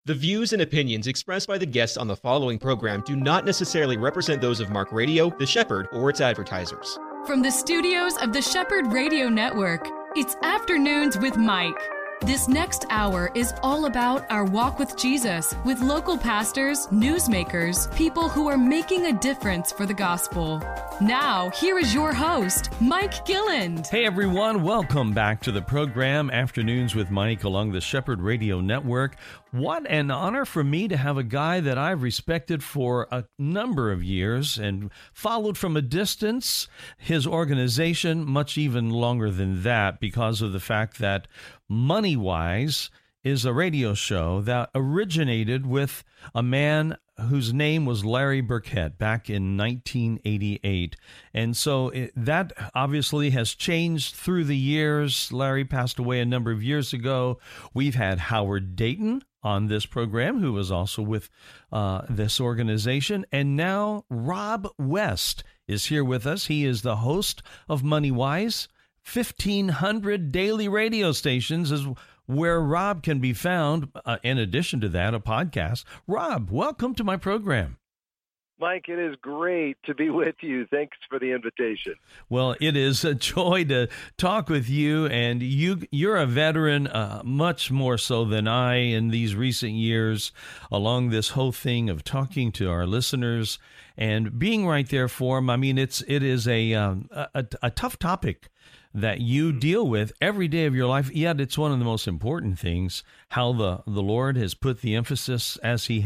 The views and opinions expressed by the guests on the following program do not necessarily represent those of Mark Radio, The Shepherd, or its advertisers. From the studios of the Shepherd Radio Network, it's Afternoons with Mike. This next hour is all about our walk with Jesus, with local pastors, newsmakers, people who are making a difference for the gospel. Now, here is your host, Mike Gilland. Hey everyone, welcome back to the program, Afternoons with Mike, along the Shepherd Radio Network. What an honor for me to have a guy that I've respected for a number of years and followed from a distance, his organization much even longer than that, because of the fact that MoneyWise is a radio show that originated with a man whose name was Larry Burkett back in 1988. And so that obviously has changed through the years. Larry passed away a number of years ago. We've had Howard Dayton on this program, who was also with this organization. And now Rob West is here with us. He is the host of MoneyWise. 1,500 daily radio stations is where Rob can be found. In addition to that, a podcast. Rob, welcome to my program. Mike, it is great to be with you. Thanks for the invitation. Well, it is a joy to talk with you, and you're a veteran, much more so than I in these recent years, along this whole thing of talking to our listeners and being right there for them. I mean, it is a tough topic that you deal with every day of your life, yet it's one of the most important things, how the Lord has put the emphasis as he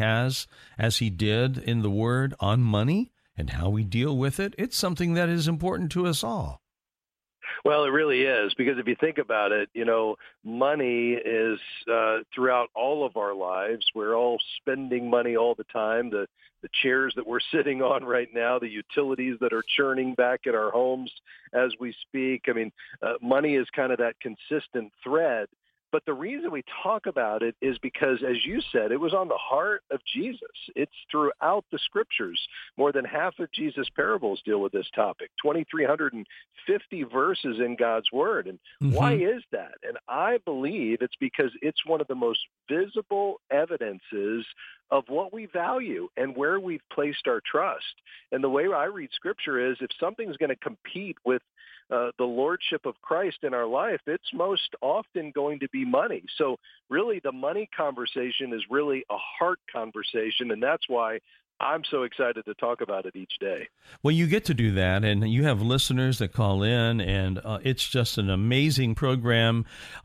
did in the Word on money and how we deal with it. It's something that is important to us all. Well, it really is, because if you think about it, money is throughout all of our lives. We're all spending money all the time. The chairs that we're sitting on right now, the utilities that are churning back at our homes as we speak. I mean, money is kind of that consistent thread. But the reason we talk about it is because, as you said, it was on the heart of Jesus. It's throughout the scriptures. More than half of Jesus' parables deal with this topic, 2,350 verses in God's word. And why is that? And I believe it's because it's one of the most visible evidences of what we value and where we've placed our trust. And the way I read scripture is, if something's going to compete with the lordship of Christ in our life, it's most often going to be money. So really the money conversation is really a heart conversation, and that's why I'm so excited to talk about it each day. Well, you get to do that, and you have listeners that call in, and it's just an amazing program.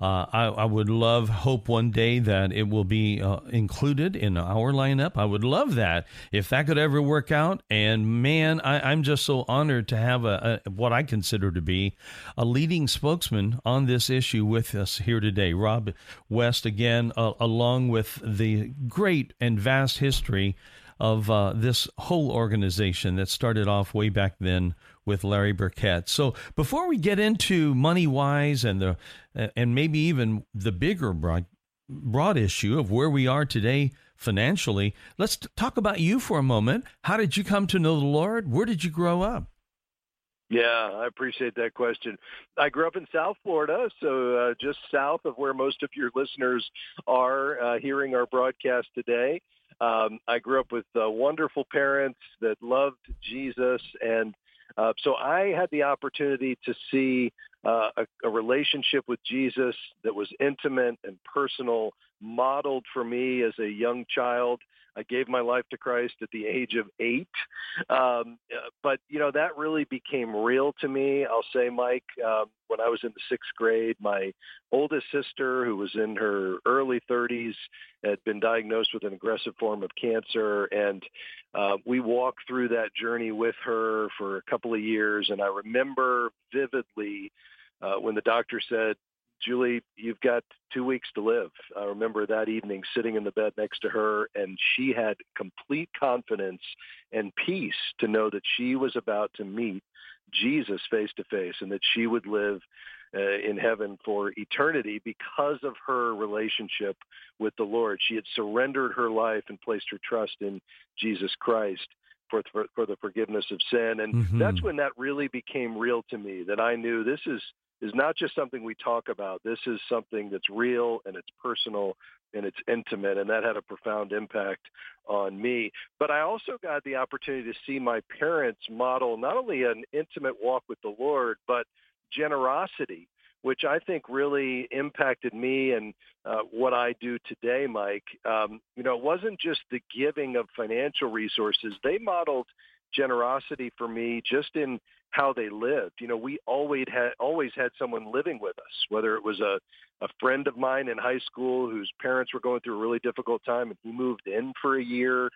I would hope one day that it will be included in our lineup. I would love that, if that could ever work out. And man, I'm just so honored to have what I consider to be a leading spokesman on this issue with us here today. Rob West, again, along with the great and vast history of this whole organization that started off way back then with Larry Burkett. So before we get into MoneyWise and maybe even the bigger broad issue of where we are today financially, let's talk about you for a moment. How did you come to know the Lord? Where did you grow up? Yeah, I appreciate that question. I grew up in South Florida, so just south of where most of your listeners are hearing our broadcast today. I grew up with wonderful parents that loved Jesus, and so I had the opportunity to see a relationship with Jesus that was intimate and personal, modeled for me as a young child. I gave my life to Christ at the age of 8. But, that really became real to me. I'll say, Mike, when I was in the 6th grade, my oldest sister, who was in her early 30s, had been diagnosed with an aggressive form of cancer. And we walked through that journey with her for a couple of years. And I remember vividly when the doctor said, "Julie, you've got 2 weeks to live." I remember that evening sitting in the bed next to her, and she had complete confidence and peace to know that she was about to meet Jesus face to face, and that she would live in heaven for eternity because of her relationship with the Lord. She had surrendered her life and placed her trust in Jesus Christ for the forgiveness of sin. And that's when that really became real to me, that I knew this is is not just something we talk about. This is something that's real and it's personal and it's intimate, and that had a profound impact on me. But I also got the opportunity to see my parents model not only an intimate walk with the Lord, but generosity, which I think really impacted me and what I do today, Mike. It wasn't just the giving of financial resources. They modeled generosity for me just in how they lived. We always had someone living with us, whether it was a friend of mine in high school whose parents were going through a really difficult time and he moved in for a year,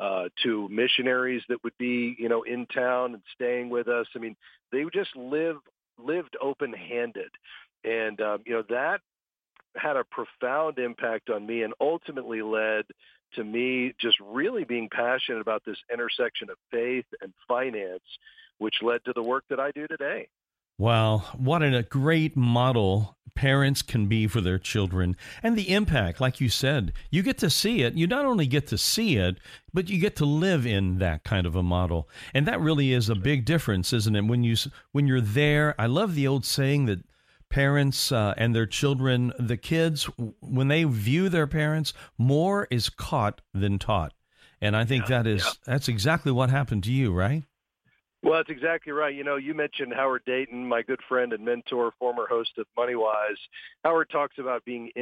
to missionaries that would be, in town and staying with us. I mean, they just lived open-handed. And, that had a profound impact on me and ultimately led to me just really being passionate about this intersection of faith and finance, which led to the work that I do today. Wow, what a great model parents can be for their children. And the impact, like you said, you get to see it. You not only get to see it, but you get to live in that kind of a model. And that really is a big difference, isn't it? When you're there, I love the old saying that parents and their children, the kids, when they view their parents, more is caught than taught. And I think that's exactly what happened to you, right? Well, that's exactly right. You mentioned Howard Dayton, my good friend and mentor, former host of MoneyWise. Howard talks about being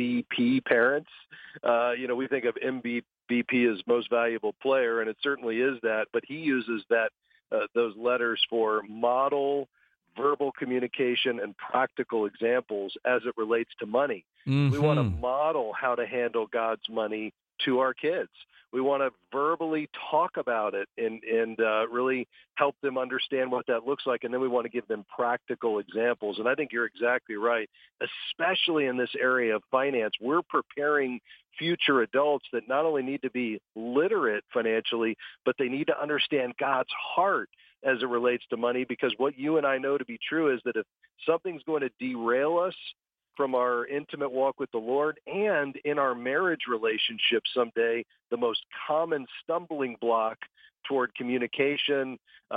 MVP parents. We think of MVP as most valuable player, and it certainly is that. But he uses those letters for model, verbal communication, and practical examples as it relates to money. Mm-hmm. We want to model how to handle God's money to our kids. We want to verbally talk about it and really help them understand what that looks like. And then we want to give them practical examples. And I think you're exactly right, especially in this area of finance. We're preparing future adults that not only need to be literate financially, but they need to understand God's heart as it relates to money, because what you and I know to be true is that if something's going to derail us from our intimate walk with the Lord and in our marriage relationship someday, the most common stumbling block toward communication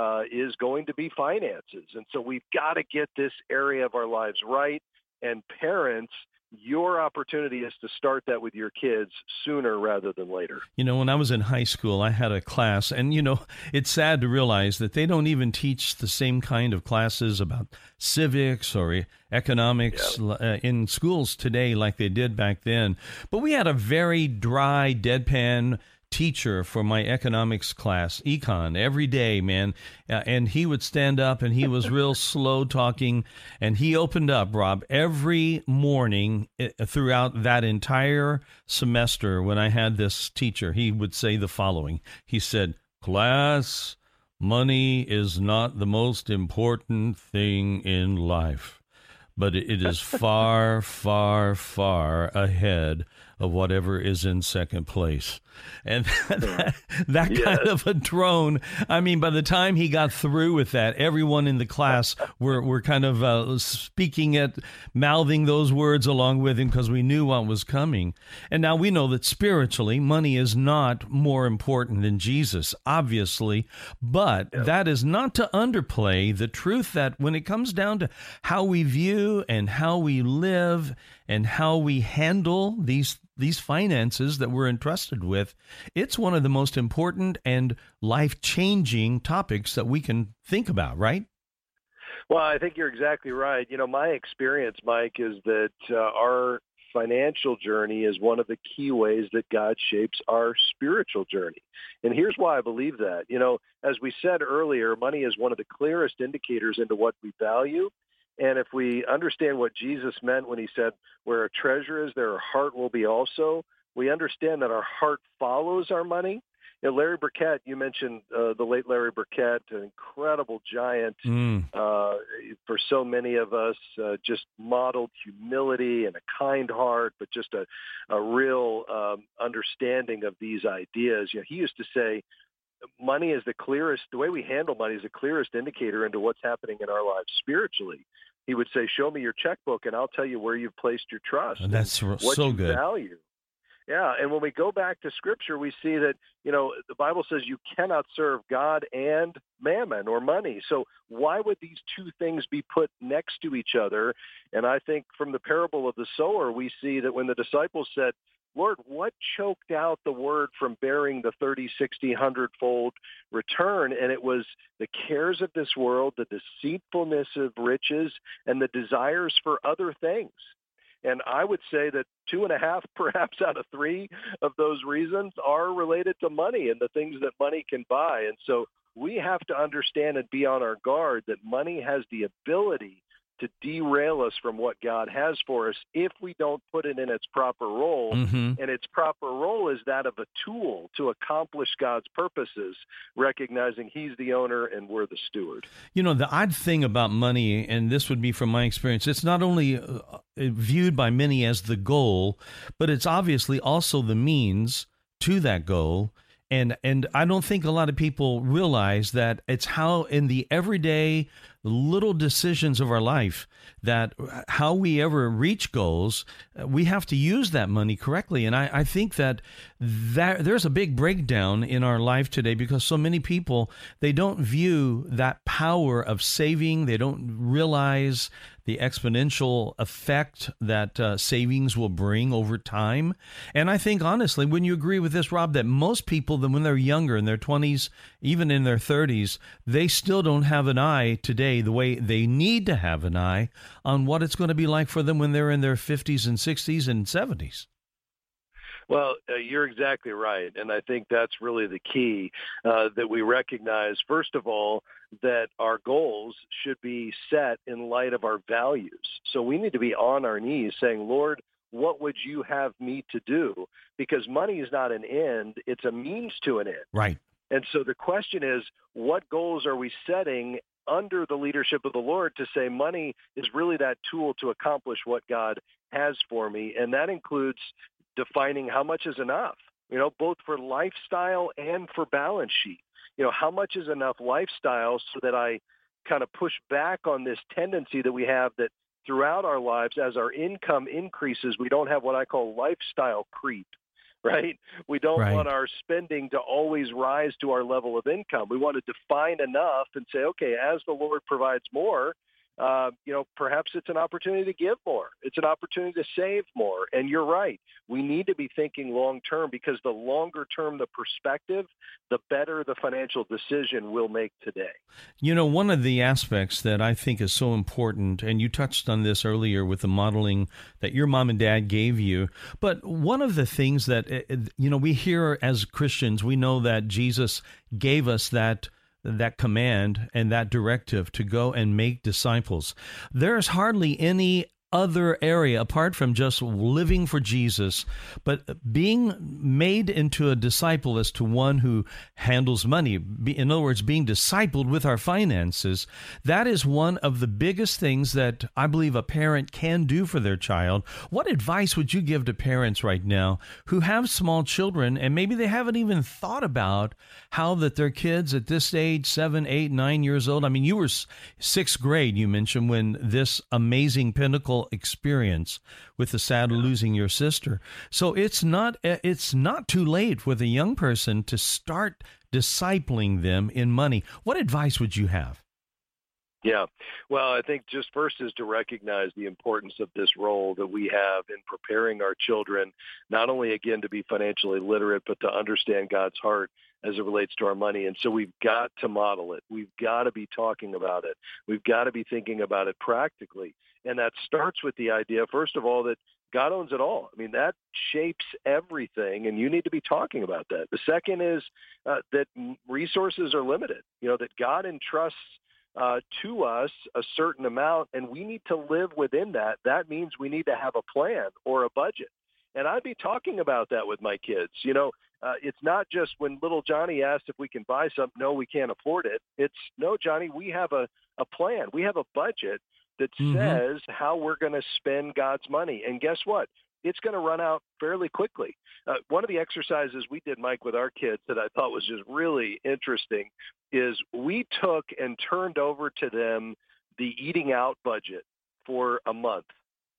is going to be finances. And so we've got to get this area of our lives right. And parents, your opportunity is to start that with your kids sooner rather than later. When I was in high school, I had a class, and, it's sad to realize that they don't even teach the same kind of classes about civics or economics in schools today like they did back then. But we had a very dry, deadpan teacher for my economics class, econ, every day, man. And he would stand up and he was real slow talking. And he opened up, Rob, every morning throughout that entire semester when I had this teacher. He would say the following. He said, "Class, money is not the most important thing in life, but it is far, far, far ahead of whatever is in second place." And that kind of a drone, I mean, by the time he got through with that, everyone in the class were kind of speaking it, mouthing those words along with him because we knew what was coming. And now we know that spiritually, money is not more important than Jesus, obviously, but that is not to underplay the truth that when it comes down to how we view and how we live and how we handle these finances that we're entrusted with, it's one of the most important and life-changing topics that we can think about, right? Well, I think you're exactly right. My experience, Mike, is that our financial journey is one of the key ways that God shapes our spiritual journey. And here's why I believe that. As we said earlier, money is one of the clearest indicators into what we value. And if we understand what Jesus meant when he said, "Where a treasure is, there a heart will be also," we understand that our heart follows our money. Larry Burkett, you mentioned the late Larry Burkett, an incredible giant for so many of us, just modeled humility and a kind heart, but just a real understanding of these ideas. He used to say, money is the way we handle money is the clearest indicator into what's happening in our lives spiritually. He would say, "Show me your checkbook and I'll tell you where you've placed your trust." And that's what so you good. Value. Yeah, and when we go back to Scripture, we see that, the Bible says you cannot serve God and mammon or money. So why would these two things be put next to each other? And I think from the parable of the sower, we see that when the disciples said, Lord, what choked out the word from bearing the 30, 60, 100-fold return? And it was the cares of this world, the deceitfulness of riches, and the desires for other things. And I would say that 2.5, perhaps out of 3 of those reasons are related to money and the things that money can buy. And so we have to understand and be on our guard that money has the ability to derail us from what God has for us if we don't put it in its proper role. Mm-hmm. And its proper role is that of a tool to accomplish God's purposes, recognizing he's the owner and we're the steward. The odd thing about money, and this would be from my experience, it's not only viewed by many as the goal, but it's obviously also the means to that goal. And I don't think a lot of people realize that it's how in the everyday little decisions of our life that how we ever reach goals, we have to use that money correctly. And I think that there's a big breakdown in our life today because so many people, they don't view that power of saving. They don't realize the exponential effect that savings will bring over time. And I think, honestly, wouldn't you agree with this, Rob, that most people, when they're younger, in their 20s, even in their 30s, they still don't have an eye today the way they need to have an eye on what it's going to be like for them when they're in their 50s and 60s and 70s? Well, you're exactly right. And I think that's really the key, that we recognize, first of all, that our goals should be set in light of our values. So we need to be on our knees saying, Lord, what would you have me to do? Because money is not an end, it's a means to an end. Right. And so the question is, what goals are we setting under the leadership of the Lord to say money is really that tool to accomplish what God has for me? And that includes defining how much is enough, both for lifestyle and for balance sheet. How much is enough lifestyle so that I kind of push back on this tendency that we have that throughout our lives, as our income increases, we don't have what I call lifestyle creep, right? We don't want our spending to always rise to our level of income. We want to define enough and say, okay, as the Lord provides more, perhaps it's an opportunity to give more. It's an opportunity to save more. And you're right. We need to be thinking long term because the longer term the perspective, the better the financial decision we'll make today. One of the aspects that I think is so important, and you touched on this earlier with the modeling that your mom and dad gave you, but one of the things that, we hear as Christians, we know that Jesus gave us that command and that directive to go and make disciples. There's hardly any other area apart from just living for Jesus, but being made into a disciple as to one who handles money. In other words, being discipled with our finances. That is one of the biggest things that I believe a parent can do for their child. What advice would you give to parents right now who have small children and maybe they haven't even thought about how that their kids at this age, 7, 8, 9 years old, I mean, you were 6th grade, you mentioned, when this amazing pinnacle experience with the sad losing your sister. So it's not too late for the young person to start discipling them in money. What advice would you have? Yeah. Well, I think just first is to recognize the importance of this role that we have in preparing our children, not only, again, to be financially literate, but to understand God's heart as it relates to our money. And so we've got to model it. We've got to be talking about it. We've got to be thinking about it practically. And that starts with the idea, first of all, that God owns it all. I mean, that shapes everything, and you need to be talking about that. The second is that resources are limited, that God entrusts to us a certain amount, and we need to live within that. That means we need to have a plan or a budget. And I'd be talking about that with my kids. It's not just when little Johnny asks if we can buy something, no, we can't afford it. It's, no, Johnny, we have a plan. We have a budget that says how we're going to spend God's money. And guess what? It's going to run out fairly quickly. One of the exercises we did, Mike, with our kids that I thought was just really interesting is we took and turned over to them the eating out budget for a month.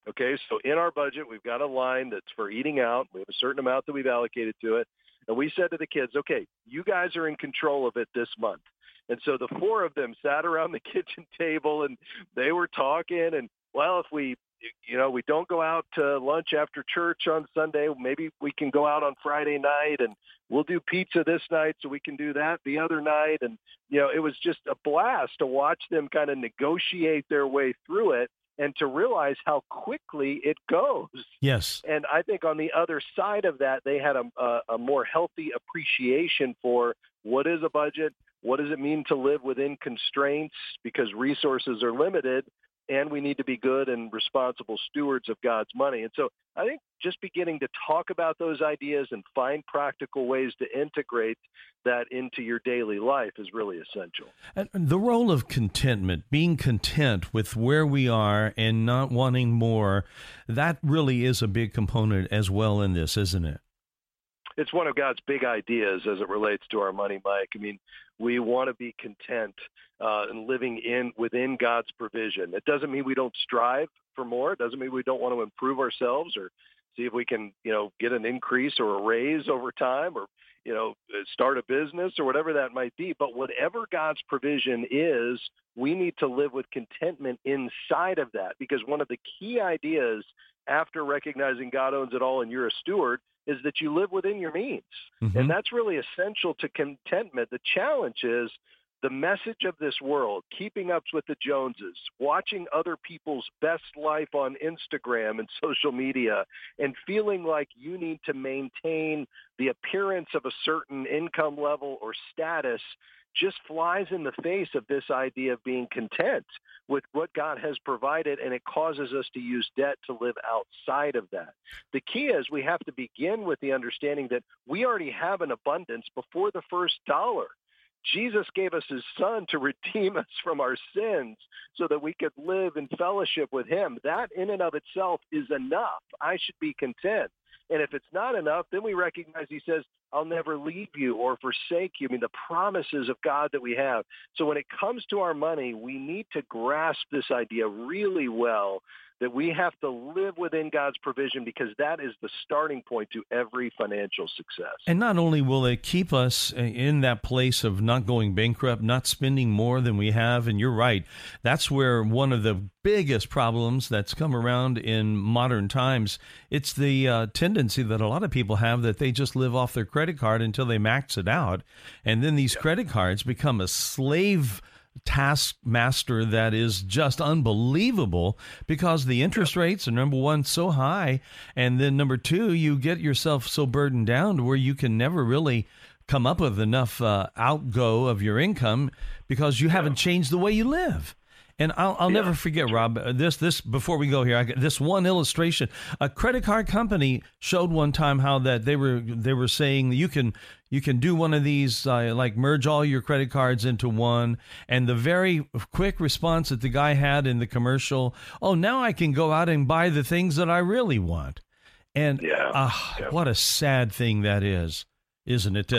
Okay, so in our budget, we've got a line that's for eating out. We have a certain amount that we've allocated to it. And we said to the kids, okay, you guys are in control of it this month. And so the four of them sat around the kitchen table and they were talking. And, well, if we don't go out to lunch after church on Sunday, maybe we can go out on Friday night, and we'll do pizza this night so we can do that the other night. And, it was just a blast to watch them kind of negotiate their way through it and to realize how quickly it goes. Yes. And I think on the other side of that, they had a more healthy appreciation for what is a budget, what does it mean to live within constraints, because resources are limited, and we need to be good and responsible stewards of God's money. And so I think just beginning to talk about those ideas and find practical ways to integrate that into your daily life is really essential. And the role of contentment, being content with where we are and not wanting more, that really is a big component as well in this, isn't it? It's one of God's big ideas as it relates to our money, Mike. I mean, we want to be content and living within God's provision. It doesn't mean we don't strive for more. It doesn't mean we don't want to improve ourselves or see if we can, get an increase or a raise over time or, start a business or whatever that might be. But whatever God's provision is, we need to live with contentment inside of that, because one of the key ideas after recognizing God owns it all and you're a steward is that you live within your means. Mm-hmm. And that's really essential to contentment. The challenge is the message of this world, keeping up with the Joneses, watching other people's best life on Instagram and social media, and feeling like you need to maintain the appearance of a certain income level or status just flies in the face of this idea of being content with what God has provided, and it causes us to use debt to live outside of that. The key is we have to begin with the understanding that we already have an abundance before the first dollar. Jesus gave us his son to redeem us from our sins so that we could live in fellowship with him. That in and of itself is enough. I should be content. And if it's not enough, then we recognize he says, I'll never leave you or forsake you. I mean, the promises of God that we have. So when it comes to our money, we need to grasp this idea really well, that we have to live within God's provision, because that is the starting point to every financial success. And not only will it keep us in that place of not going bankrupt, not spending more than we have, and you're right, that's where one of the biggest problems that's come around in modern times, it's the tendency that a lot of people have that they just live off their credit card until they max it out, and then these credit cards become a slave taskmaster that is just unbelievable, because the interest rates are, number one, so high, and then number two, you get yourself so burdened down to where you can never really come up with enough outgo of your income because you haven't changed the way you live. And I'll never forget, Rob, this before we go here, this one illustration. A credit card company showed one time how that they were saying you can do one of these, like merge all your credit cards into one. And the very quick response that the guy had in the commercial, oh, now I can go out and buy the things that I really want. And what a sad thing that is, isn't it?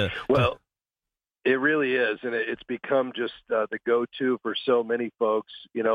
It really is, and it's become just the go-to for so many folks.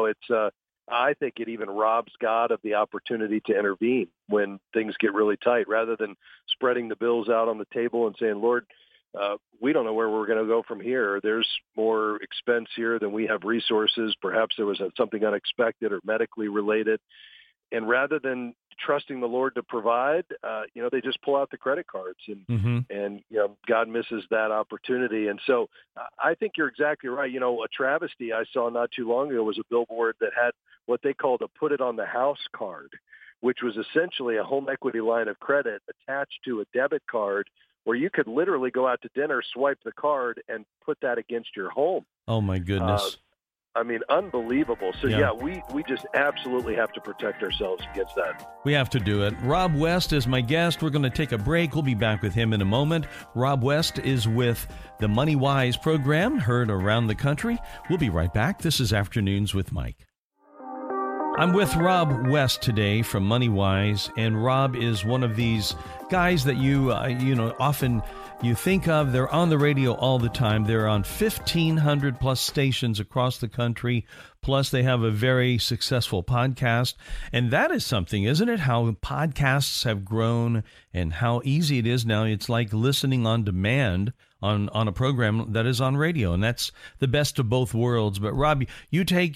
I think it even robs God of the opportunity to intervene when things get really tight, rather than spreading the bills out on the table and saying, Lord, we don't know where we're going to go from here. There's more expense here than we have resources. Perhaps there was something unexpected or medically related. And rather than trusting the Lord to provide, they just pull out the credit cards, and God misses that opportunity. And so I think you're exactly right. A travesty I saw not too long ago was a billboard that had what they called a put it on the house card, which was essentially a home equity line of credit attached to a debit card, where you could literally go out to dinner, swipe the card, and put that against your home. Oh, my goodness. Unbelievable. So, we just absolutely have to protect ourselves against that. We have to do it. Rob West is my guest. We're going to take a break. We'll be back with him in a moment. Rob West is with the Money Wise program, heard around the country. We'll be right back. This is Afternoons with Mike. I'm with Rob West today from Money Wise, and Rob is one of these guys that you often you think of. They're on the radio all the time. They're on 1,500 plus stations across the country. Plus, they have a very successful podcast. And that is something, isn't it? How podcasts have grown and how easy it is now. It's like listening on demand on a program that is on radio. And that's the best of both worlds. But Rob, you take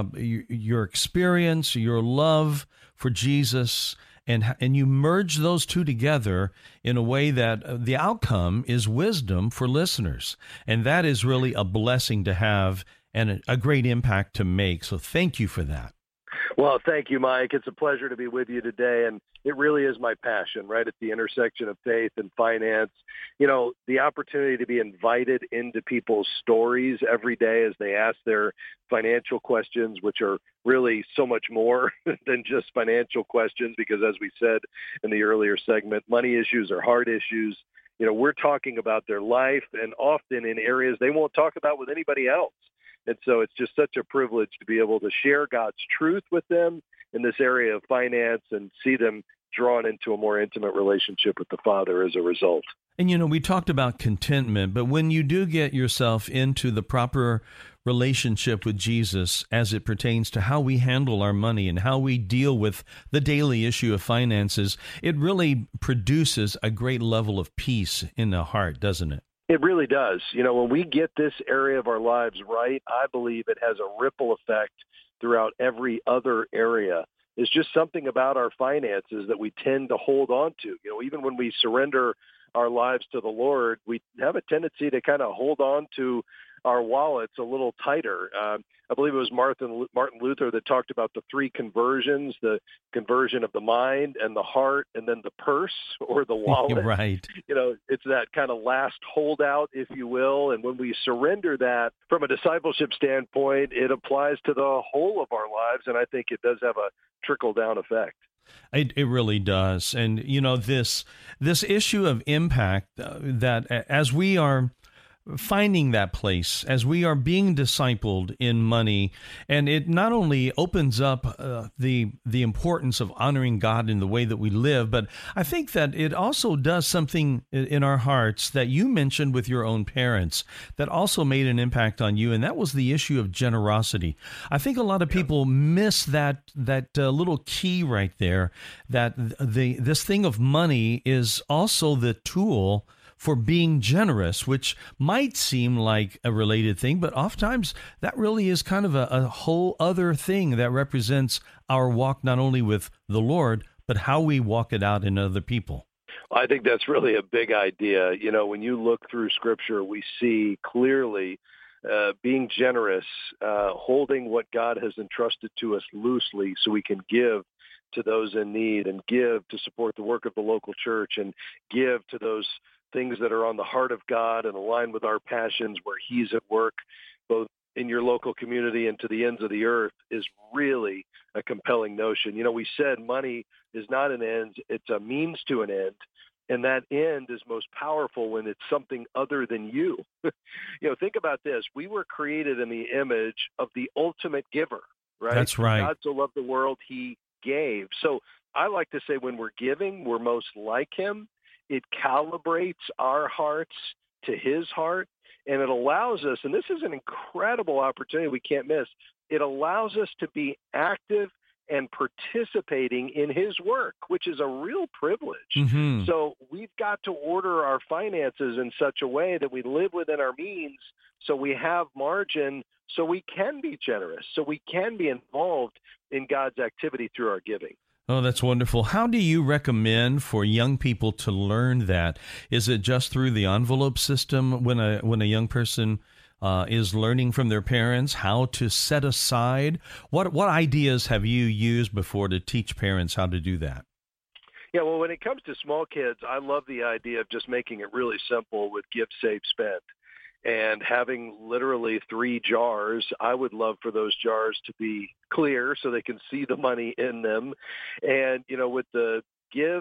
your experience, your love for Jesus, and you merge those two together in a way that the outcome is wisdom for listeners. And that is really a blessing to have and a great impact to make. So thank you for that. Well, thank you, Mike. It's a pleasure to be with you today. And it really is my passion, right at the intersection of faith and finance. You know, the opportunity to be invited into people's stories every day as they ask their financial questions, which are really so much more than just financial questions, because as we said in the earlier segment, money issues are hard issues. You know, we're talking about their life and often in areas they won't talk about with anybody else. And so it's just such a privilege to be able to share God's truth with them in this area of finance and see them drawn into a more intimate relationship with the Father as a result. And, you know, we talked about contentment, but when you do get yourself into the proper relationship with Jesus as it pertains to how we handle our money and how we deal with the daily issue of finances, it really produces a great level of peace in the heart, doesn't it? It really does. You know, when we get this area of our lives right, I believe it has a ripple effect throughout every other area. It's just something about our finances that we tend to hold on to. You know, even when we surrender our lives to the Lord, we have a tendency to kind of hold on to our wallets a little tighter. I believe it was Martin Luther that talked about the three conversions: the conversion of the mind and the heart, and then the purse or the wallet. Right. You know, it's that kind of last holdout, if you will. And when we surrender that from a discipleship standpoint, it applies to the whole of our lives. And I think it does have a trickle-down effect. It really does. And, you know, this issue of impact that as we are finding that place, as we are being discipled in money, and it not only opens up the importance of honoring God in the way that we live, but I think that it also does something in our hearts that you mentioned with your own parents that also made an impact on you, and that was the issue of generosity. I think a lot of people miss that little key right there, that this thing of money is also the tool for being generous, which might seem like a related thing, but oftentimes that really is kind of a whole other thing that represents our walk not only with the Lord, but how we walk it out in other people. I think that's really a big idea. You know, when you look through Scripture, we see clearly being generous, holding what God has entrusted to us loosely so we can give to those in need and give to support the work of the local church and give to those things that are on the heart of God and align with our passions where He's at work, both in your local community and to the ends of the earth, is really a compelling notion. You know, we said money is not an end, it's a means to an end. And that end is most powerful when it's something other than you. You know, think about this. We were created in the image of the ultimate giver, right? That's right. God so loved the world, He gave. So I like to say when we're giving, we're most like Him. It calibrates our hearts to His heart, and it allows us, and this is an incredible opportunity we can't miss, it allows us to be active and participating in His work, which is a real privilege. Mm-hmm. So we've got to order our finances in such a way that we live within our means, so we have margin, so we can be generous, so we can be involved in God's activity through our giving. Oh, that's wonderful. How do you recommend for young people to learn that? Is it just through the envelope system when a young person is learning from their parents how to set aside? What ideas have you used before to teach parents how to do that? Yeah, well, when it comes to small kids, I love the idea of just making it really simple with give, save, spend. And having literally 3 jars, I would love for those jars to be clear so they can see the money in them. And, you know, with the give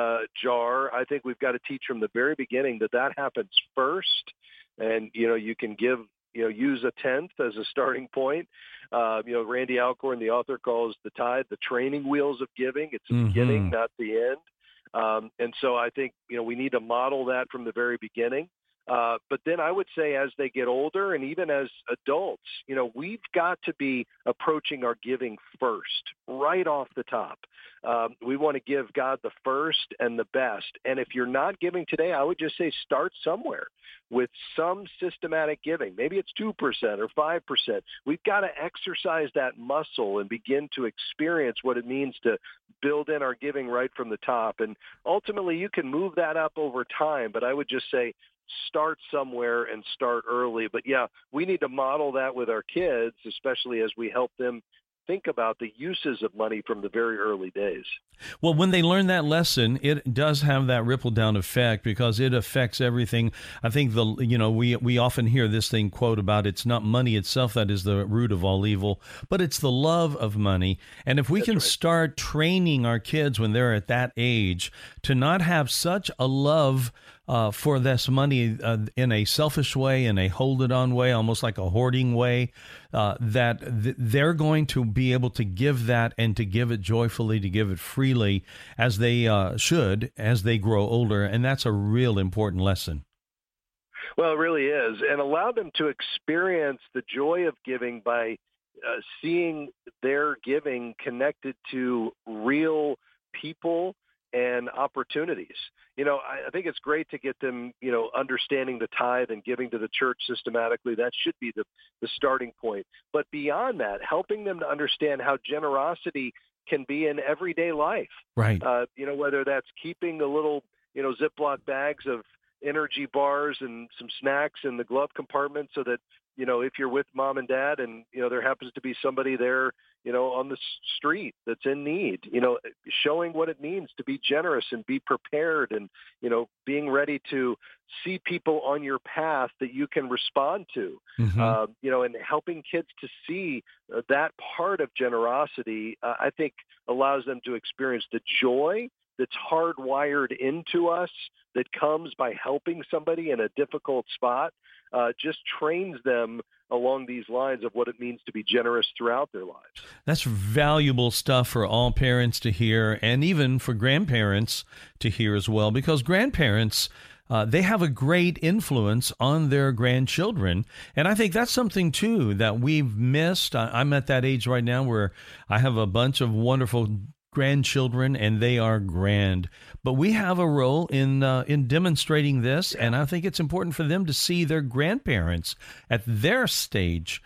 jar, I think we've got to teach from the very beginning that happens first. And, you know, you can give, you know, use a tenth as a starting point. You know, Randy Alcorn, the author, calls the tithe the training wheels of giving. It's the beginning, not the end. And so I think, we need to model that from the very beginning. But then I would say as they get older and even as adults, we've got to be approaching our giving first, right off the top. We want to give God the first and the best. And if you're not giving today, I would just say start somewhere with some systematic giving. Maybe it's 2% or 5%. We've got to exercise that muscle and begin to experience what it means to build in our giving right from the top. And ultimately, you can move that up over time. But I would just say start somewhere and start early. But yeah, we need to model that with our kids, especially as we help them think about the uses of money from the very early days. Well, when they learn that lesson, it does have that ripple down effect because it affects everything. I think we often hear this thing quote about it's not money itself that is the root of all evil, but it's the love of money. And if we can start training our kids when they're at that age to not have such a love for this money in a selfish way, in a hold-it-on way, almost like a hoarding way, that they're going to be able to give that and to give it joyfully, to give it freely, as they should as they grow older. And that's a real important lesson. Well, it really is. And allow them to experience the joy of giving by seeing their giving connected to real people and opportunities. I think it's great to get them, understanding the tithe and giving to the church systematically. That should be the starting point. But beyond that, helping them to understand how generosity can be in everyday life. Right. Whether that's keeping the little, Ziploc bags of energy bars and some snacks in the glove compartment so that, if you're with mom and dad and, there happens to be somebody there, on the street that's in need, showing what it means to be generous and be prepared and, being ready to see people on your path that you can respond to, and helping kids to see that part of generosity, I think allows them to experience the joy that's hardwired into us that comes by helping somebody in a difficult spot, just trains them along these lines of what it means to be generous throughout their lives. That's valuable stuff for all parents to hear, and even for grandparents to hear as well, because grandparents, they have a great influence on their grandchildren. And I think that's something, too, that we've missed. I'm at that age right now where I have a bunch of wonderful grandchildren, and they are grand. But we have a role in demonstrating this, and I think it's important for them to see their grandparents at their stage.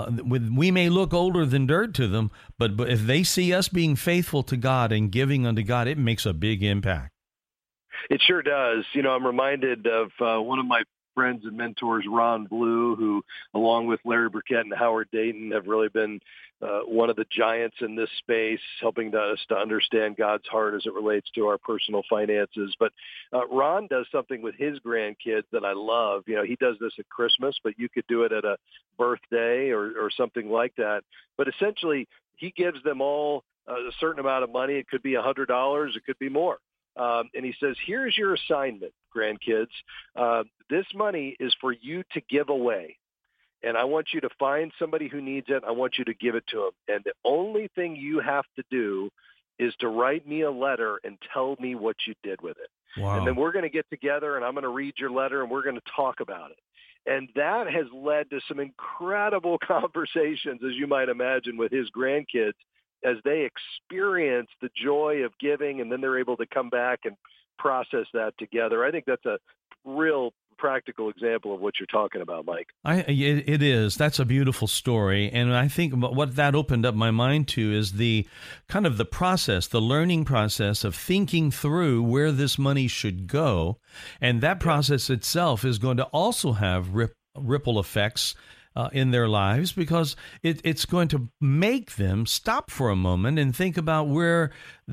We may look older than dirt to them, but if they see us being faithful to God and giving unto God, it makes a big impact. It sure does. I'm reminded of one of my friends and mentors, Ron Blue, who, along with Larry Burkett and Howard Dayton, have really been one of the giants in this space, helping us to understand God's heart as it relates to our personal finances. But Ron does something with his grandkids that I love. He does this at Christmas, but you could do it at a birthday or something like that. But essentially, he gives them all a certain amount of money. It could be $100. It could be more. And he says, here's your assignment, grandkids. This money is for you to give away. And I want you to find somebody who needs it. I want you to give it to them. And the only thing you have to do is to write me a letter and tell me what you did with it. Wow. And then we're going to get together and I'm going to read your letter and we're going to talk about it. And that has led to some incredible conversations, as you might imagine, with his grandkids as they experience the joy of giving, and then they're able to come back and process that together. I think that's a real practical example of what you're talking about, Mike. It is. That's a beautiful story. And I think what that opened up my mind to is the kind of the process, the learning process of thinking through where this money should go. And that process itself is going to also have ripple effects in their lives, because it's going to make them stop for a moment and think about where,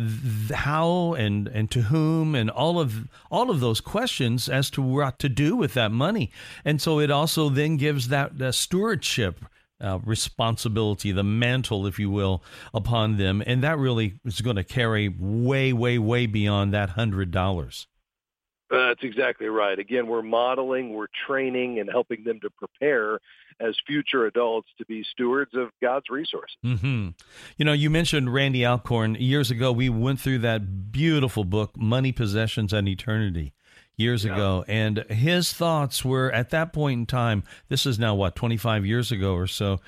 how, and to whom, and all of those questions as to what to do with that money. And so it also then gives that stewardship responsibility, the mantle, if you will, upon them, and that really is going to carry way, way, way beyond that $100. That's exactly right. Again, we're modeling, we're training, and helping them to prepare as future adults to be stewards of God's resources. Mm-hmm. You know, you mentioned Randy Alcorn. Years ago, we went through that beautiful book, Money, Possessions, and Eternity, years ago. And his thoughts were, at that point in time, this is now, 25 years ago or so,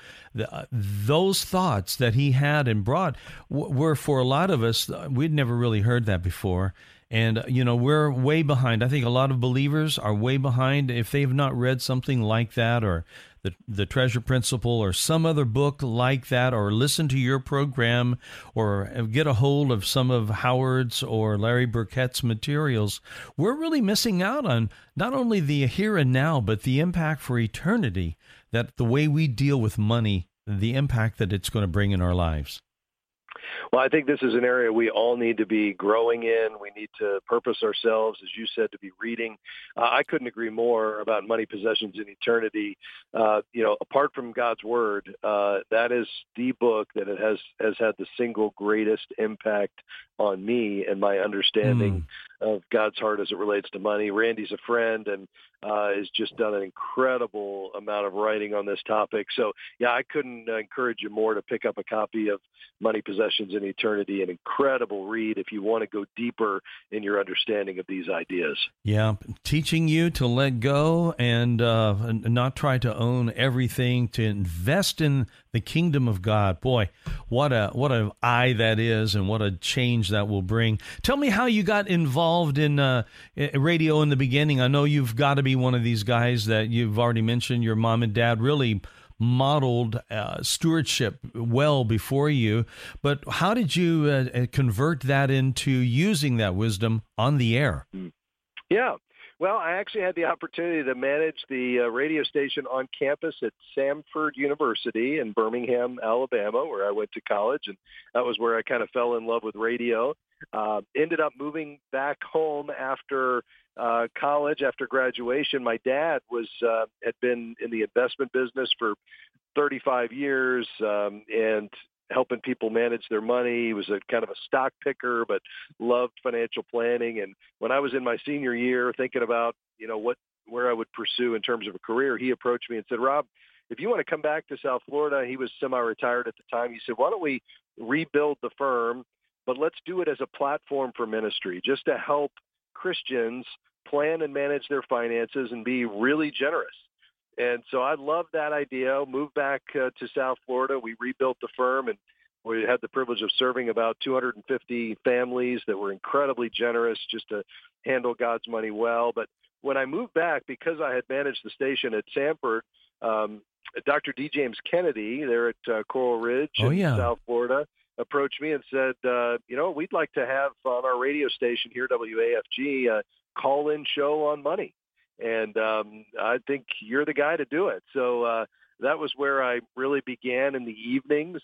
those thoughts that he had and brought were, for a lot of us, we'd never really heard that before. And, we're way behind. I think a lot of believers are way behind if they've not read something like that, or the Treasure Principle, or some other book like that, or listen to your program, or get a hold of some of Howard's or Larry Burkett's materials. We're really missing out on not only the here and now, but the impact for eternity, that the way we deal with money, the impact that it's going to bring in our lives. Well, I think this is an area we all need to be growing in. We need to purpose ourselves, as you said, to be reading. I couldn't agree more about Money, Possessions, and Eternity. Apart from God's Word, that is the book that has had the single greatest impact on me and my understanding of God's heart as it relates to money. Randy's a friend and has just done an incredible amount of writing on this topic. So, I couldn't encourage you more to pick up a copy of Money, Possessions, and Eternity. An incredible read if you want to go deeper in your understanding of these ideas. Yeah, teaching you to let go and not try to own everything, to invest in the kingdom of God. Boy, what an eye that is, and what a change that will bring. Tell me how you got involved in radio in the beginning. I know you've got to be one of these guys that you've already mentioned. Your mom and dad really modeled stewardship well before you. But how did you convert that into using that wisdom on the air? Yeah. Well, I actually had the opportunity to manage the radio station on campus at Samford University in Birmingham, Alabama, where I went to college, and that was where I kind of fell in love with radio. Ended up moving back home after college, after graduation. My dad had been in the investment business for 35 years and helping people manage their money. He was a kind of a stock picker, but loved financial planning. And when I was in my senior year thinking about, where I would pursue in terms of a career, he approached me and said, "Rob, if you want to come back to South Florida," he was semi-retired at the time. He said, "Why don't we rebuild the firm, but let's do it as a platform for ministry, just to help Christians plan and manage their finances and be really generous." And so I loved that idea, moved back to South Florida. We rebuilt the firm, and we had the privilege of serving about 250 families that were incredibly generous just to handle God's money well. But when I moved back, because I had managed the station at Samford, Dr. D. James Kennedy there at Coral Ridge in South Florida approached me and said, we'd like to have on our radio station here, WAFG, a call-in show on money. And I think you're the guy to do it. So that was where I really began in the evenings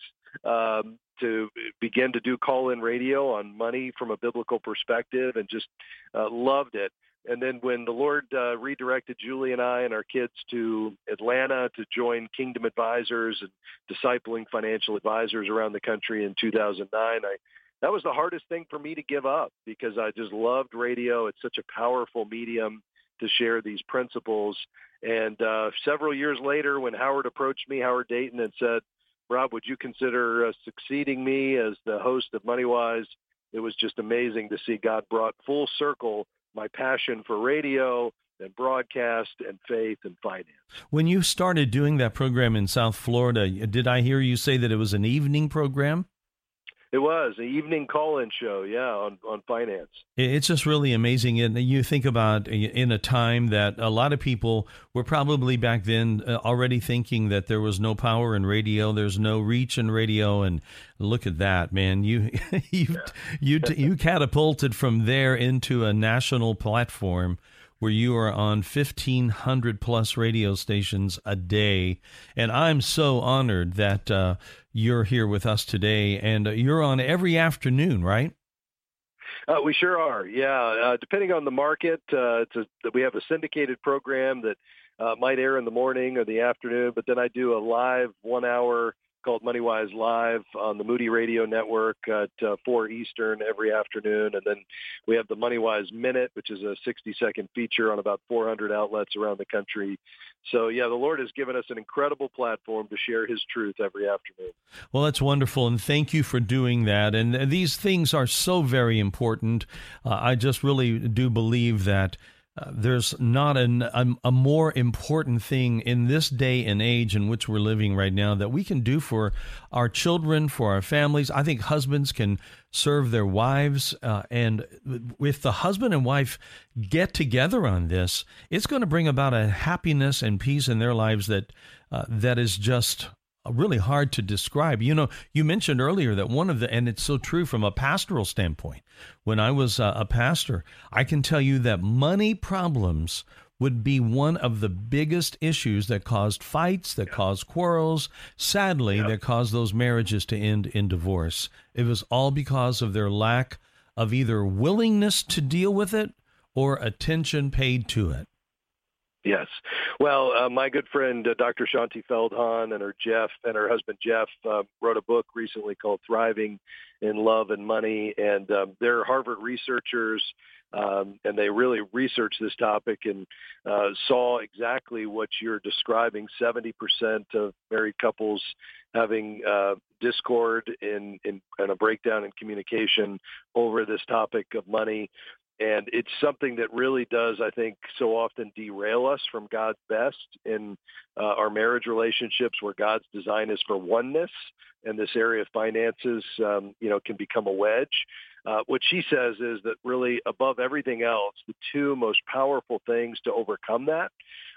to begin to do call-in radio on money from a biblical perspective, and just loved it. And then when the Lord redirected Julie and I and our kids to Atlanta to join Kingdom Advisors and discipling financial advisors around the country in 2009, that was the hardest thing for me to give up, because I just loved radio. It's such a powerful medium to share these principles. And several years later, when Howard approached me, Howard Dayton, and said, "Rob, would you consider succeeding me as the host of MoneyWise?" It was just amazing to see God brought full circle my passion for radio and broadcast and faith and finance. When you started doing that program in South Florida, did I hear you say that it was an evening program? It was an evening call-in show, on finance. It's just really amazing. And you think about in a time that a lot of people were probably back then already thinking that there was no power in radio, there's no reach in radio, and look at that, man! You catapulted from there into a national platform where you are on 1,500 plus radio stations a day. And I'm so honored that you're here with us today, and you're on every afternoon, right? We sure are, depending on the market, we have a syndicated program that might air in the morning or the afternoon, but then I do a live 1 hour called MoneyWise Live on the Moody Radio Network at 4 Eastern every afternoon. And then we have the MoneyWise Minute, which is a 60-second feature on about 400 outlets around the country. So, yeah, the Lord has given us an incredible platform to share his truth every afternoon. Well, that's wonderful, and thank you for doing that. And these things are so very important. I just really do believe that there's not a more important thing in this day and age in which we're living right now that we can do for our children, for our families. I think husbands can serve their wives, and if the husband and wife get together on this, it's going to bring about a happiness and peace in their lives that is just really hard to describe. You know, you mentioned earlier that and it's so true from a pastoral standpoint. When I was a pastor, I can tell you that money problems would be one of the biggest issues that caused fights, that caused quarrels, sadly, that caused those marriages to end in divorce. It was all because of their lack of either willingness to deal with it or attention paid to it. Yes. Well, my good friend, Dr. Shanti Feldhahn and her husband, Jeff, wrote a book recently called Thriving in Love and Money. And they're Harvard researchers, and they really researched this topic and saw exactly what you're describing. 70% of married couples having discord and a breakdown in communication over this topic of money. And it's something that really does, I think, so often derail us from God's best in our marriage relationships, where God's design is for oneness, and this area of finances, can become a wedge. What she says is that really, above everything else, the two most powerful things to overcome that,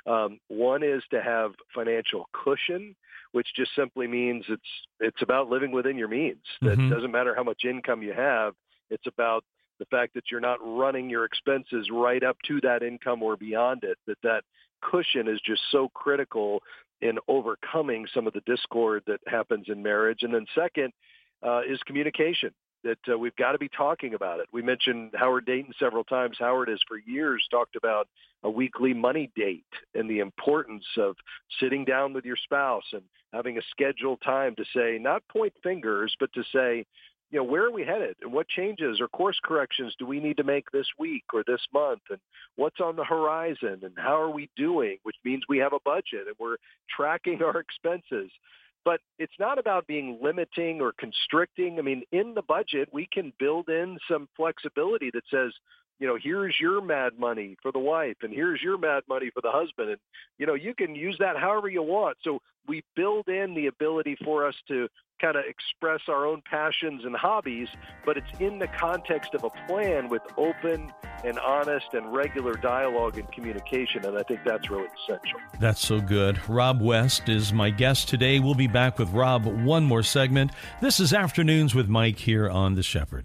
one is to have financial cushion, which just simply means it's about living within your means. That doesn't matter how much income you have. It's about the fact that you're not running your expenses right up to that income or beyond it, that cushion is just so critical in overcoming some of the discord that happens in marriage. And then second is communication, that we've got to be talking about it. We mentioned Howard Dayton several times. Howard has for years talked about a weekly money date and the importance of sitting down with your spouse and having a scheduled time to say, not point fingers, but to say, where are we headed, and what changes or course corrections do we need to make this week or this month, and what's on the horizon, and how are we doing, which means we have a budget and we're tracking our expenses. But it's not about being limiting or constricting. I mean, in the budget, we can build in some flexibility that says, here's your mad money for the wife, and here's your mad money for the husband. And, you can use that however you want. So we build in the ability for us to kind of express our own passions and hobbies, but it's in the context of a plan with open and honest and regular dialogue and communication. And I think that's really essential. That's so good. Rob West is my guest today. We'll be back with Rob one more segment. This is Afternoons with Mike here on The Shepherd.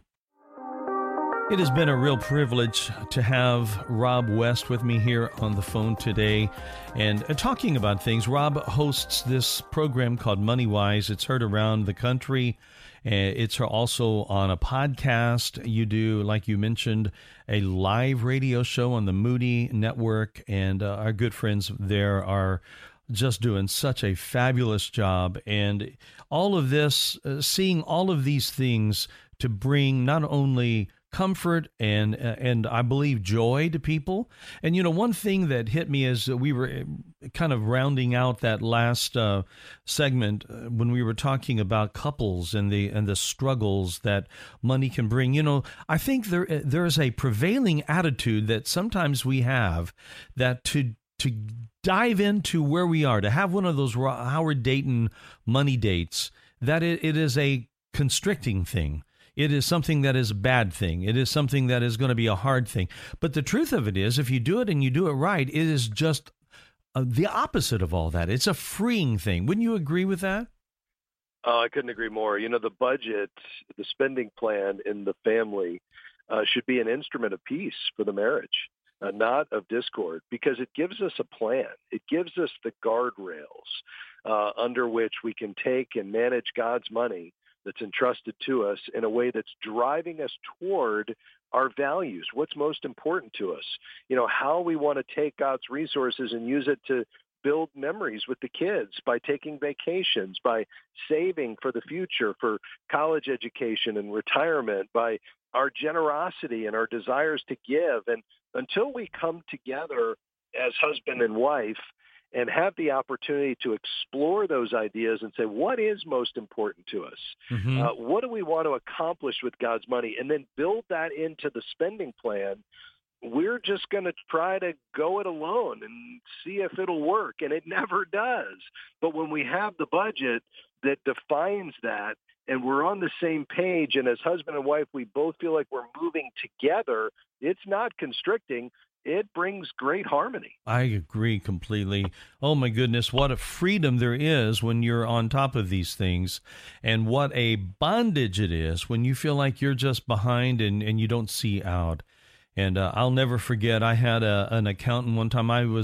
It has been a real privilege to have Rob West with me here on the phone today and talking about things. Rob hosts this program called MoneyWise. It's heard around the country. It's also on a podcast. You do, like you mentioned, a live radio show on the Moody Network, and our good friends there are just doing such a fabulous job. And all of this, seeing all of these things to bring not only comfort and I believe joy to people. And one thing that hit me as we were kind of rounding out that last segment when we were talking about couples and the struggles that money can bring. I think there is a prevailing attitude that sometimes we have that to dive into where we are, to have one of those Howard Dayton money dates, that it is a constricting thing. It is something that is a bad thing. It is something that is going to be a hard thing. But the truth of it is, if you do it and you do it right, it is just the opposite of all that. It's a freeing thing. Wouldn't you agree with that? Oh, I couldn't agree more. The budget, the spending plan in the family should be an instrument of peace for the marriage, not of discord, because it gives us a plan. It gives us the guardrails under which we can take and manage God's money that's entrusted to us in a way that's driving us toward our values, what's most important to us, how we want to take God's resources and use it to build memories with the kids by taking vacations, by saving for the future, for college education and retirement, by our generosity and our desires to give. And until we come together as husband and wife and have the opportunity to explore those ideas and say, what is most important to us? Mm-hmm. What do we want to accomplish with God's money? And then build that into the spending plan. We're just going to try to go it alone and see if it'll work. And it never does. But when we have the budget that defines that, and we're on the same page, and as husband and wife, we both feel like we're moving together, it's not constricting. It brings great harmony. I agree completely. Oh, my goodness, what a freedom there is when you're on top of these things, and what a bondage it is when you feel like you're just behind and you don't see out. And I'll never forget, I had an accountant one time. I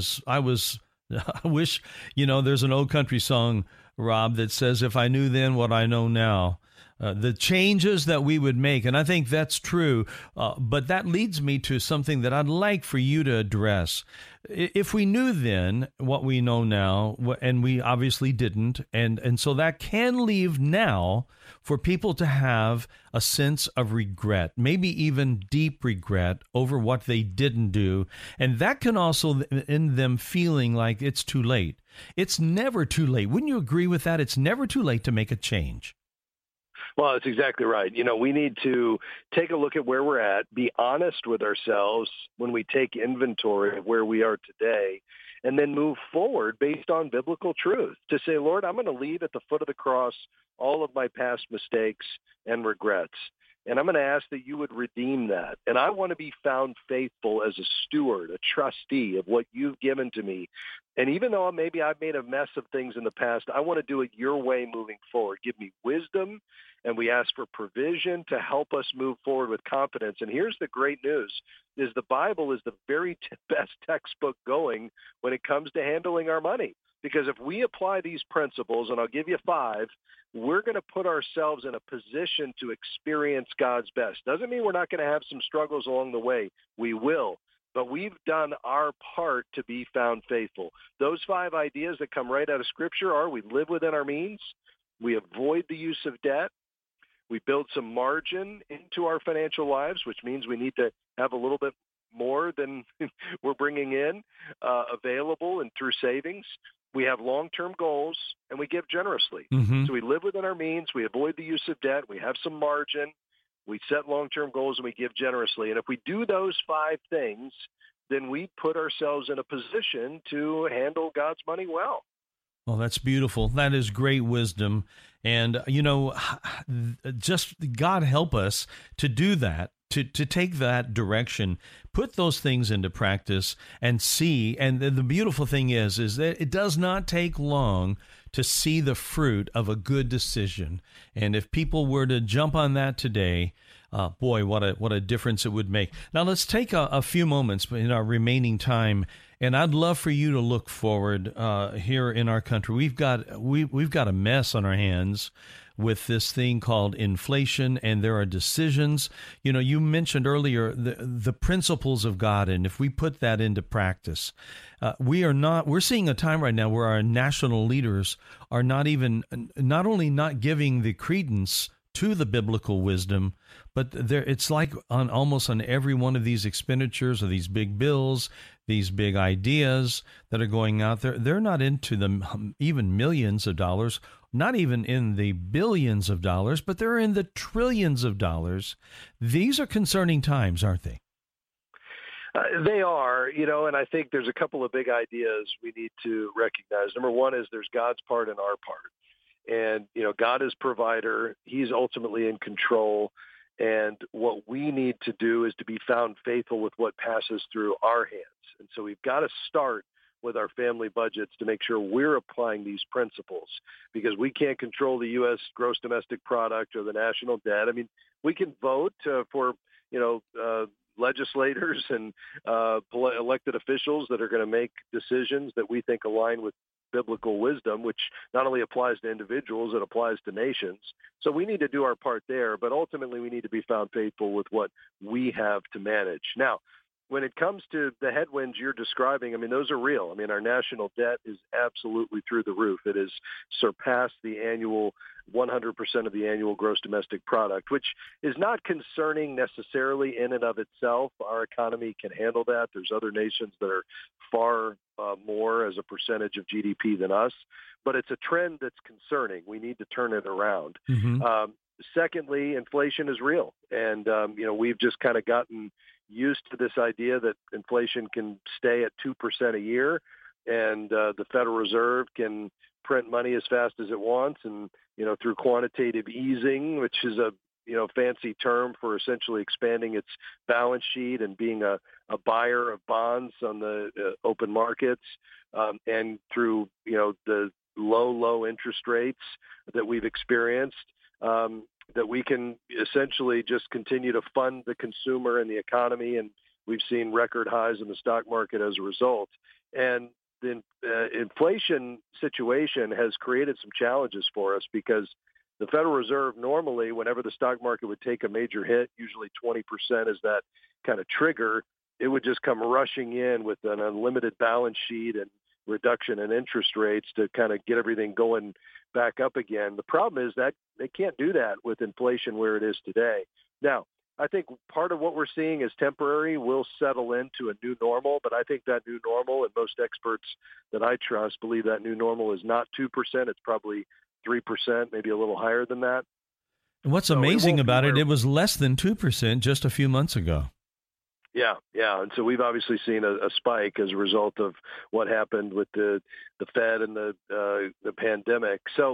wish, there's an old country song, Rob, that says, if I knew then what I know now, the changes that we would make. And I think that's true. But that leads me to something that I'd like for you to address. If we knew then what we know now, and we obviously didn't, and so that can leave now for people to have a sense of regret, maybe even deep regret over what they didn't do. And that can also end them feeling like it's too late. It's never too late. Wouldn't you agree with that? It's never too late to make a change. Well, that's exactly right. We need to take a look at where we're at, be honest with ourselves when we take inventory of where we are today, and then move forward based on biblical truth to say, Lord, I'm going to leave at the foot of the cross all of my past mistakes and regrets. And I'm going to ask that you would redeem that. And I want to be found faithful as a steward, a trustee of what you've given to me. And even though maybe I've made a mess of things in the past, I want to do it your way moving forward. Give me wisdom, and we ask for provision to help us move forward with confidence. And here's the great news, is the Bible is the very best textbook going when it comes to handling our money. Because if we apply these principles, and I'll give you 5, we're going to put ourselves in a position to experience God's best. Doesn't mean we're not going to have some struggles along the way. We will. But we've done our part to be found faithful. Those 5 ideas that come right out of Scripture are: we live within our means, we avoid the use of debt, we build some margin into our financial lives, which means we need to have a little bit more than we're bringing in available and through savings. We have long-term goals, and we give generously. Mm-hmm. So we live within our means, we avoid the use of debt, we have some margin, we set long-term goals, and we give generously. And if we do those 5 things, then we put ourselves in a position to handle God's money well. Well, that's beautiful. That is great wisdom. And, just God help us to do that, to take that direction, put those things into practice and see. And the beautiful thing is that it does not take long to see the fruit of a good decision. And if people were to jump on that today, boy, what a difference it would make. Now, let's take a few moments in our remaining time, and I'd love for you to look forward here in our country. We've got a mess on our hands with this thing called inflation, and there are decisions. You mentioned earlier the principles of God, and if we put that into practice, we're seeing a time right now where our national leaders are not only not giving the credence to the biblical wisdom, but it's like almost on every one of these expenditures or these big bills, these big ideas that are going out there, they're not into the even millions of dollars, not even in the billions of dollars, but they're in the trillions of dollars. These are concerning times, aren't they? They are, and I think there's a couple of big ideas we need to recognize. Number one is there's God's part and our part. And, God is provider. He's ultimately in control. And what we need to do is to be found faithful with what passes through our hands. And so we've got to start with our family budgets to make sure we're applying these principles, because we can't control the U.S. gross domestic product or the national debt. I mean, we can vote for, legislators and elected officials that are going to make decisions that we think align with biblical wisdom, which not only applies to individuals, it applies to nations. So we need to do our part there, but ultimately we need to be found faithful with what we have to manage. Now, when it comes to the headwinds you're describing, I mean, those are real. I mean, our national debt is absolutely through the roof. It has surpassed the annual 100% of the annual gross domestic product, which is not concerning necessarily in and of itself. Our economy can handle that. There's other nations that are far more as a percentage of GDP than us, but it's a trend that's concerning. We need to turn it around. Mm-hmm. Secondly, inflation is real. And, we've just kind of gotten used to this idea that inflation can stay at 2% a year and the Federal Reserve can print money as fast as it wants. And, through quantitative easing, which is a fancy term for essentially expanding its balance sheet and being a buyer of bonds on the open markets, and through, the low interest rates that we've experienced, that we can essentially just continue to fund the consumer and the economy. And we've seen record highs in the stock market as a result. And the inflation situation has created some challenges for us because the Federal Reserve normally, whenever the stock market would take a major hit, usually 20% is that kind of trigger, it would just come rushing in with an unlimited balance sheet and reduction in interest rates to kind of get everything going back up again. The problem is that they can't do that with inflation where it is today. Now, I think part of what we're seeing is temporary. We'll settle into a new normal, but I think that new normal, and most experts that I trust believe that new normal is not 2%. It's probably 3%, maybe a little higher than that. And what's amazing about it was less than 2% just a few months ago. Yeah. And so we've obviously seen a spike as a result of what happened with the Fed and the pandemic. So,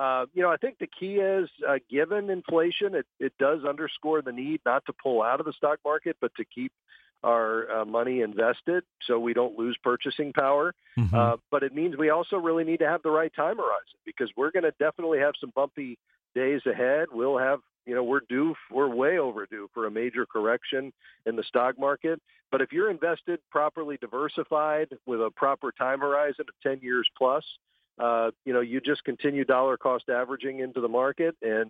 I think the key is, given inflation, it does underscore the need not to pull out of the stock market, but to keep our money invested so we don't lose purchasing power. Mm-hmm. But it means we also really need to have the right time horizon because we're going to definitely have some bumpy days ahead. We'll have, we're way overdue for a major correction in the stock market. But if you're invested, properly diversified with a proper time horizon of 10 years plus, you just continue dollar cost averaging into the market. And,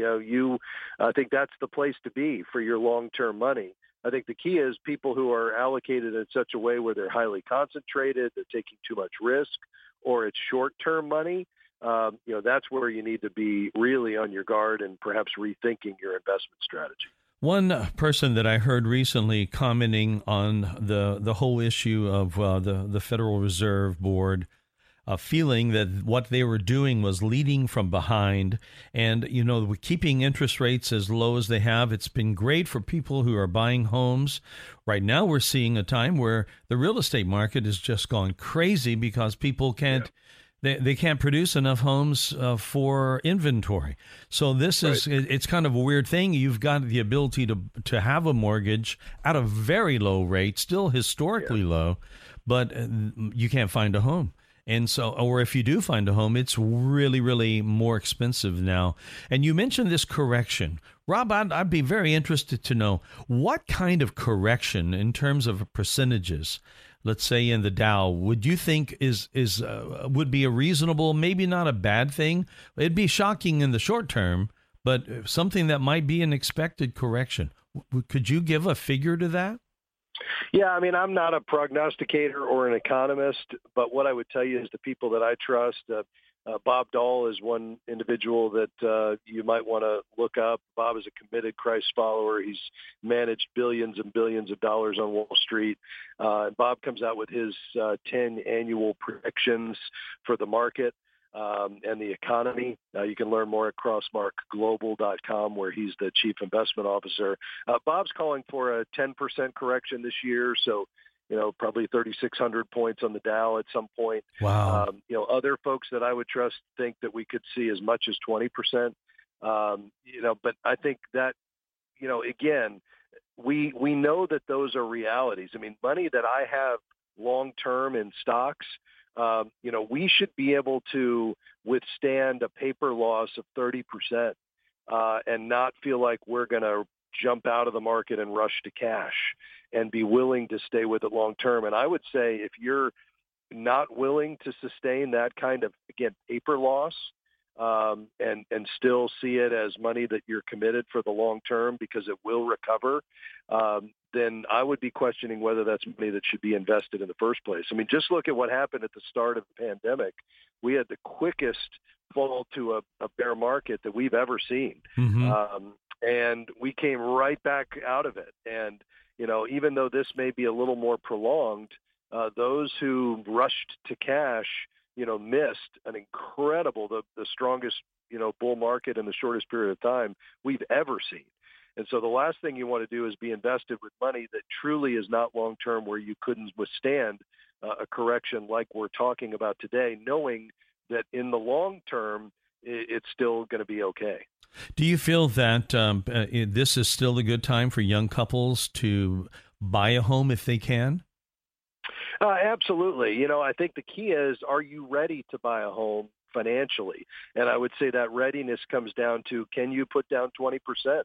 I think that's the place to be for your long-term money. I think the key is people who are allocated in such a way where they're highly concentrated, they're taking too much risk, or it's short-term money. That's where you need to be really on your guard and perhaps rethinking your investment strategy. One person that I heard recently commenting on the whole issue of the Federal Reserve Board, feeling that what they were doing was leading from behind. And, keeping interest rates as low as they have, it's been great for people who are buying homes. Right now, we're seeing a time where the real estate market has just gone crazy because people can't, they can't produce enough homes for inventory. So this is, it's kind of a weird thing. You've got the ability to have a mortgage at a very low rate, still historically low, but you can't find a home. And so, or if you do find a home, it's really, really more expensive now. And you mentioned this correction. Rob, I'd be very interested to know what kind of correction in terms of percentages, let's say in the Dow, would you think would be a reasonable, maybe not a bad thing? It'd be shocking in the short term, but something that might be an expected correction. Could you give a figure to that? Yeah, I mean, I'm not a prognosticator or an economist, but what I would tell you is the people that I trust, Bob Dahl is one individual that you might want to look up. Bob is a committed Christ follower. He's managed billions and billions of dollars on Wall Street. Bob comes out with his 10 annual predictions for the market and the economy. You can learn more at crossmarkglobal.com, where he's the chief investment officer. Bob's calling for a 10% correction this year, so probably 3,600 points on the Dow at some point. Wow. Other folks that I would trust think that we could see as much as 20%. But I think that, again, we know that those are realities. I mean, money that I have long-term in stocks, we should be able to withstand a paper loss of 30% and not feel like we're going to jump out of the market and rush to cash and be willing to stay with it long term. And I would say if you're not willing to sustain that kind of, again, paper loss and still see it as money that you're committed for the long term because it will recover, then I would be questioning whether that's money that should be invested in the first place. I mean, just look at what happened at the start of the pandemic. We had the quickest fall to a bear market that we've ever seen. Mm-hmm. And we came right back out of it. And, even though this may be a little more prolonged, those who rushed to cash, missed an incredible, the strongest, bull market in the shortest period of time we've ever seen. And so the last thing you want to do is be invested with money that truly is not long-term, where you couldn't withstand a correction like we're talking about today, knowing that in the long term, it's still going to be okay. Do you feel that this is still a good time for young couples to buy a home if they can? Absolutely. I think the key is, are you ready to buy a home financially? And I would say that readiness comes down to, can you put down 20%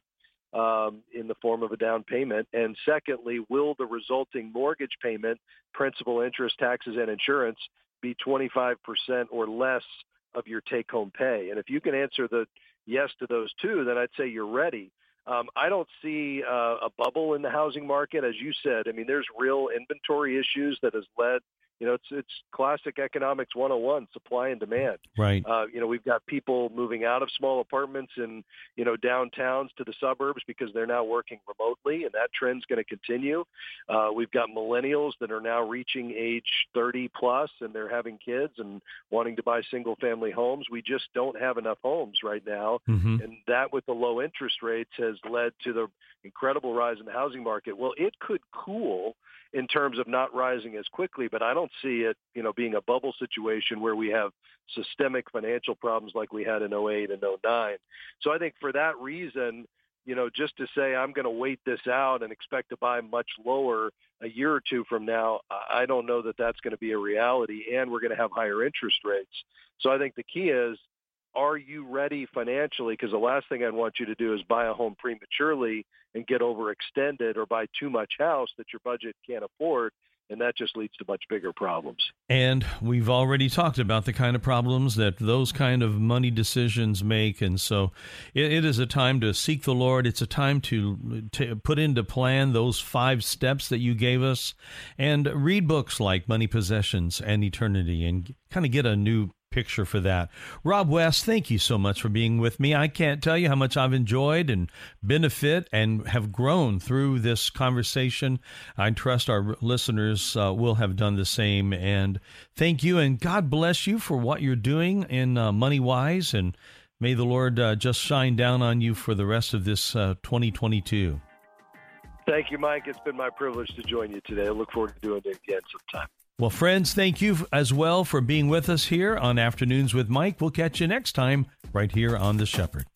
in the form of a down payment? And secondly, will the resulting mortgage payment, principal, interest, taxes, and insurance be 25% or less of your take-home pay? And if you can answer the yes to those two, then I'd say you're ready. I don't see a bubble in the housing market, as you said. I mean, there's real inventory issues that has led, it's classic economics 101, supply and demand. Right. We've got people moving out of small apartments in, downtowns to the suburbs because they're now working remotely, and that trend's going to continue. We've got millennials that are now reaching age 30 plus, and they're having kids and wanting to buy single family homes. We just don't have enough homes right now. Mm-hmm. And that, with the low interest rates, has led to the incredible rise in the housing market. Well, it could cool in terms of not rising as quickly, but I don't see it, being a bubble situation where we have systemic financial problems like we had in 08 and 09. So I think for that reason, just to say I'm going to wait this out and expect to buy much lower a year or two from now, I don't know that that's going to be a reality, and we're going to have higher interest rates. So I think the key is, are you ready financially? Because the last thing I'd want you to do is buy a home prematurely and get overextended, or buy too much house that your budget can't afford, and that just leads to much bigger problems. And we've already talked about the kind of problems that those kind of money decisions make, and so it is a time to seek the Lord. It's a time to put into plan those 5 steps that you gave us, and read books like Money, Possessions, and Eternity, and kind of get a new picture for that. Rob West, thank you so much for being with me. I can't tell you how much I've enjoyed and benefit and have grown through this conversation. I trust our listeners will have done the same. And thank you, and God bless you for what you're doing in MoneyWise, and may the Lord just shine down on you for the rest of this 2022. Thank you, Mike. It's been my privilege to join you today. I look forward to doing it again sometime. Well, friends, thank you as well for being with us here on Afternoons with Mike. We'll catch you next time right here on The Shepherd.